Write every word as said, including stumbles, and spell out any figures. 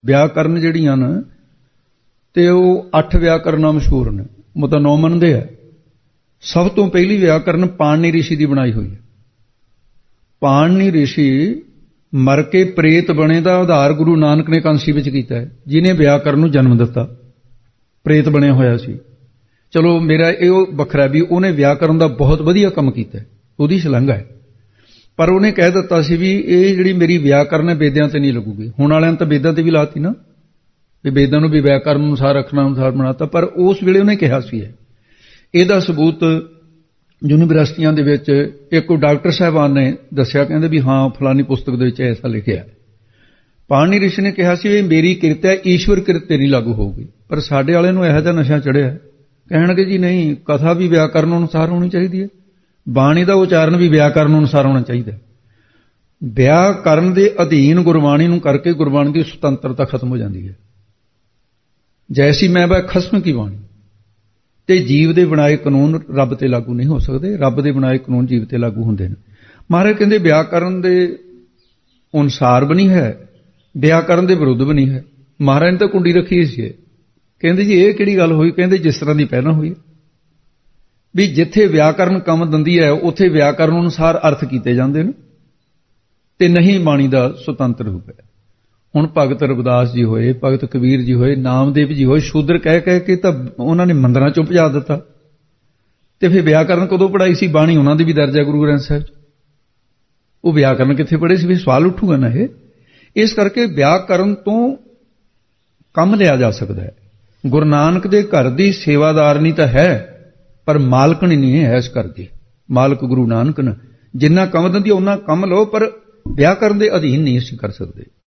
ਵਿਆਕਰਨ ਜਿਹੜੀਆਂ ਨੇ ਤੇ ਉਹ ਅੱਠ ਵਿਆਕਰਨਾਂ ਮਸ਼ਹੂਰ ਨੇ, ਮਤਲਬ ਨੌ ਮੰਨਦੇ ਆ। ਸਭ ਤੋਂ ਪਹਿਲੀ ਵਿਆਕਰਨ ਪਾਣਨੀ ਰਿਸ਼ੀ ਦੀ ਬਣਾਈ ਹੋਈ ਹੈ। ਪਾਣਨੀ ਰਿਸ਼ੀ ਮਰ ਕੇ ਪ੍ਰੇਤ ਬਣੇ ਦਾ ਉਧਾਰ ਗੁਰੂ ਨਾਨਕ ਨੇ ਕਾਂਸੀ ਵਿੱਚ ਕੀਤਾ ਹੈ, ਜਿਹਨੇ ਵਿਆਕਰਨ ਨੂੰ ਜਨਮ ਦਿੱਤਾ। ਪ੍ਰੇਤ ਬਣਿਆ ਹੋਇਆ ਸੀ। ਚਲੋ ਮੇਰਾ ਇਹ ਵੱਖਰਾ ਵੀ ਉਹਨੇ ਵਿਆਕਰਨ ਦਾ ਬਹੁਤ ਵਧੀਆ ਕੰਮ ਕੀਤਾ, ਉਹਦੀ ਸ਼ਲਾਘਾ ਹੈ। ਪਰ ਉਹਨੇ ਕਹਿ ਦਿੱਤਾ ਸੀ ਵੀ ਇਹ ਜਿਹੜੀ ਮੇਰੀ ਵਿਆਕਰਨ ਹੈ ਵੇਦਾਂ ਤੇ ਨਹੀਂ ਲੱਗੂਗੀ। ਹੁਣ ਵਾਲਿਆਂ ਨੇ ਤਾਂ ਵੇਦਾਂ ਤੇ ਵੀ ਲਾਤੀ ਨਾ, ਵੀ ਵੇਦਾਂ ਨੂੰ ਵੀ ਵਿਆਕਰਨ ਅਨੁਸਾਰ ਰੱਖਣਾ ਅਨੁਸਾਰ ਬਣਾਤਾ। ਪਰ ਉਸ ਵੇਲੇ ਉਹਨੇ ਕਿਹਾ ਸੀ ਹੈ। ਇਹਦਾ ਸਬੂਤ ਯੂਨੀਵਰਸਿਟੀਆਂ ਦੇ ਵਿੱਚ ਇੱਕ ਡਾਕਟਰ ਸਾਹਿਬਾਨ ਨੇ ਦੱਸਿਆ, ਕਹਿੰਦੇ ਵੀ ਹਾਂ ਫਲਾਨੀ ਪੁਸਤਕ ਦੇ ਵਿੱਚ ਐਸਾ ਲਿਖਿਆ। ਪਾਣਨੀ ਰਿਸ਼ੀ ਨੇ ਕਿਹਾ ਸੀ ਇਹ ਮੇਰੀ ਕਿਰਤ ਹੈ, ਈਸ਼ਵਰ ਕਿਰਤ ਤੇ ਨਹੀਂ ਲਾਗੂ ਹੋਊਗੀ। ਪਰ ਸਾਡੇ ਵਾਲੇ ਨੂੰ ਇਹੋ ਜਿਹਾ ਨਸ਼ਾ ਚੜ੍ਹਿਆ, ਕਹਿਣਗੇ ਜੀ ਨਹੀਂ, ਕਥਾ ਵੀ ਵਿਆਕਰਨ ਅਨੁਸਾਰ ਹੋਣੀ ਚਾਹੀਦੀ ਹੈ, ਬਾਣੀ ਦਾ ਉਚਾਰਨ ਵੀ ਵਿਆਕਰਨ ਅਨੁਸਾਰ ਹੋਣਾ ਚਾਹੀਦਾ। ਵਿਆਕਰਨ ਦੇ ਅਧੀਨ ਗੁਰਬਾਣੀ ਨੂੰ ਕਰਕੇ ਗੁਰਬਾਣੀ ਦੀ ਸੁਤੰਤਰਤਾ ਖਤਮ ਹੋ ਜਾਂਦੀ ਹੈ। ਜੈਸੀ ਮੈਂ ਬੈ ਖਸਮ ਕੀ ਬਾਣੀ, ਤੇ ਜੀਵ ਦੇ ਬਣਾਏ ਕਾਨੂੰਨ ਰੱਬ ਤੇ ਲਾਗੂ ਨਹੀਂ ਹੋ ਸਕਦੇ, ਰੱਬ ਦੇ ਬਣਾਏ ਕਾਨੂੰਨ ਜੀਵ ਤੇ ਲਾਗੂ ਹੁੰਦੇ ਨੇ। ਮਹਾਰਾਜ ਕਹਿੰਦੇ ਵਿਆਕਰਨ ਦੇ ਅਨੁਸਾਰ ਵੀ ਨਹੀਂ ਹੈ, ਵਿਆਕਰਨ ਦੇ ਵਿਰੁੱਧ ਵੀ ਨਹੀਂ ਹੈ। ਮਹਾਰਾਜ ਨੇ ਤਾਂ ਕੁੰਡੀ ਰੱਖੀ ਸੀ। ਕਹਿੰਦੇ ਜੀ ਇਹ ਕਿਹੜੀ ਗੱਲ ਹੋਈ? ਕਹਿੰਦੇ ਜਿਸ ਤਰ੍ਹਾਂ ਦੀ ਪਹਿਲਾਂ ਹੋਈ, ਵੀ ਜਿੱਥੇ ਵਿਆਕਰਨ ਕੰਮ ਦਿੰਦੀ ਹੈ ਉੱਥੇ ਵਿਆਕਰਨ ਅਨੁਸਾਰ ਅਰਥ ਕੀਤੇ ਜਾਂਦੇ ਨੇ ਤੇ ਨਹੀਂ ਬਾਣੀ ਦਾ ਸੁਤੰਤਰ ਰੂਪ ਹੈ। ਹੁਣ ਭਗਤ ਰਵਿਦਾਸ ਜੀ ਹੋਏ, ਭਗਤ ਕਬੀਰ ਜੀ ਹੋਏ, ਨਾਮਦੇਵ ਜੀ ਹੋਏ, ਸ਼ੂਦਰ ਕਹਿ ਕਹਿ ਕੇ ਤਾਂ ਉਹਨਾਂ ਨੇ ਮੰਦਰਾਂ ਚੋਂ ਭਜਾ ਦਿੱਤਾ। ਤੇ ਫਿਰ ਵਿਆਕਰਨ ਕਦੋਂ ਪੜ੍ਹਾਈ ਸੀ? ਬਾਣੀ ਉਹਨਾਂ ਦੀ ਵੀ ਦਰਜ ਹੈ ਗੁਰੂ ਗ੍ਰੰਥ ਸਾਹਿਬ 'ਚ, ਉਹ ਵਿਆਕਰਨ ਕਿੱਥੇ ਪੜ੍ਹੇ ਸੀ? ਵੀ ਸਵਾਲ ਉੱਠੂਗਾ ਨਾ ਇਹ। ਇਸ ਕਰਕੇ ਵਿਆਕਰਨ ਤੋਂ ਕੰਮ ਲਿਆ ਜਾ ਸਕਦਾ ਹੈ। ਗੁਰੂ ਨਾਨਕ ਦੇ ਘਰ ਦੀ ਸੇਵਾਦਾਰਨੀ ਤਾਂ ਹੈ, ਪਰ ਮਾਲਕਣੀ ਨਹੀਂ ਹੈ ਇਸ ਘਰ ਦੀ। ਮਾਲਕ ਗੁਰੂ ਨਾਨਕ ਨੇ ਜਿੰਨਾ ਕੰਮ ਦਿੰਦੀ ਉਹਨਾਂ ਕੰਮ ਲਓ, ਪਰ ਵਿਆਕਰਨ ਦੇ ਅਧੀਨ ਨਹੀਂ ਅਸੀਂ ਕਰ ਸਕਦੇ।